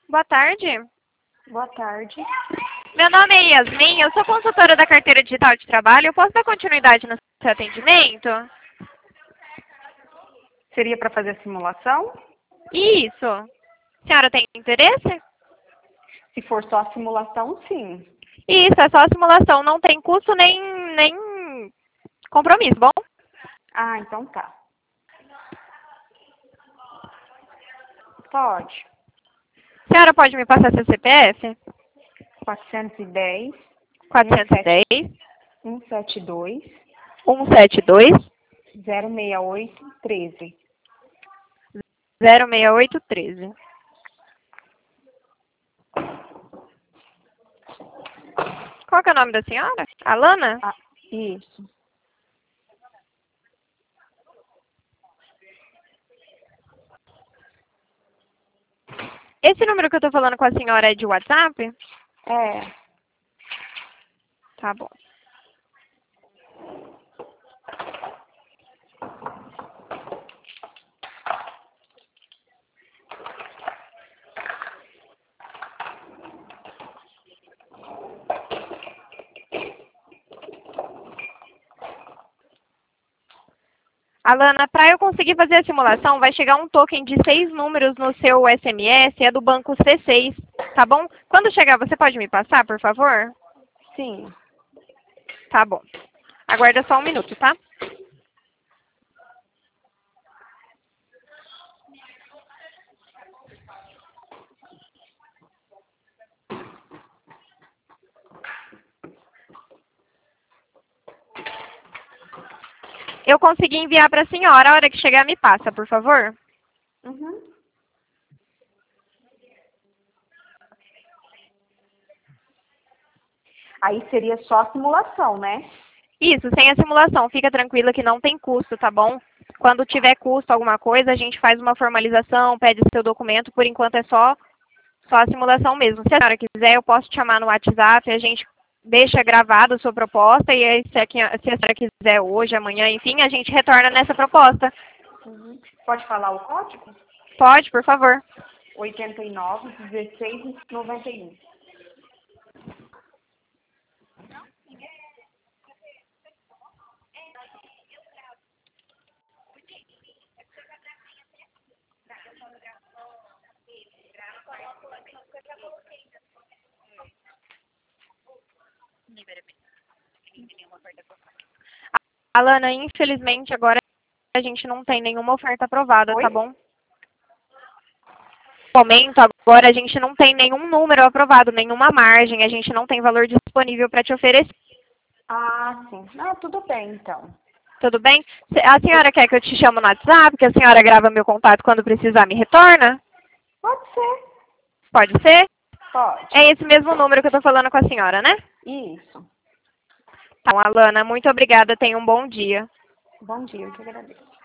Boa tarde. Boa tarde. Meu nome é Yasmin, eu sou consultora da carteira digital de trabalho. Eu posso dar continuidade no seu atendimento? Seria para fazer a simulação? Isso. A senhora tem interesse? Se for só a simulação, sim. Isso, é só simulação, não tem custo nem compromisso, bom? Ah, então tá. Pode. A senhora pode me passar seu CPF? 410 410 172 172 068 13. 06813. Qual que é o nome da senhora? Alana? Ah, isso. Esse número que eu tô falando com a senhora é de WhatsApp? É. Tá bom. Alana, para eu conseguir fazer a simulação, vai chegar um token de 6 números no seu SMS, é do banco C6, tá bom? Quando chegar, você pode me passar, por favor? Sim. Tá bom. Aguarda só um minuto, tá? Eu consegui enviar para a senhora. A hora que chegar, me passa, por favor. Uhum. Aí seria só a simulação, né? Isso, sem a simulação. Fica tranquila que não tem custo, tá bom? Quando tiver custo alguma coisa, a gente faz uma formalização, pede seu documento. Por enquanto é só a simulação mesmo. Se a senhora quiser, eu posso te chamar no WhatsApp, a gente deixa gravado a sua proposta e aí, se a senhora quiser hoje, amanhã, enfim, a gente retorna nessa proposta. Uhum. Pode falar o código? Pode, por favor. 89 16 91. Alana, infelizmente agora a gente não tem nenhuma oferta aprovada, Oi? tá bom? No momento, agora a gente não tem nenhum número aprovado, nenhuma margem, a gente não tem valor disponível para te oferecer. Ah, sim. Não, tudo bem, então. Tudo bem? A senhora quer que eu te chame no WhatsApp, que a senhora grava meu contato quando precisar, me retorna? Pode ser. Pode ser? Pode. É esse mesmo número que eu estou falando com a senhora, né? Isso. Então, Alana, muito obrigada. Tenha um bom dia. Bom dia, eu que agradeço.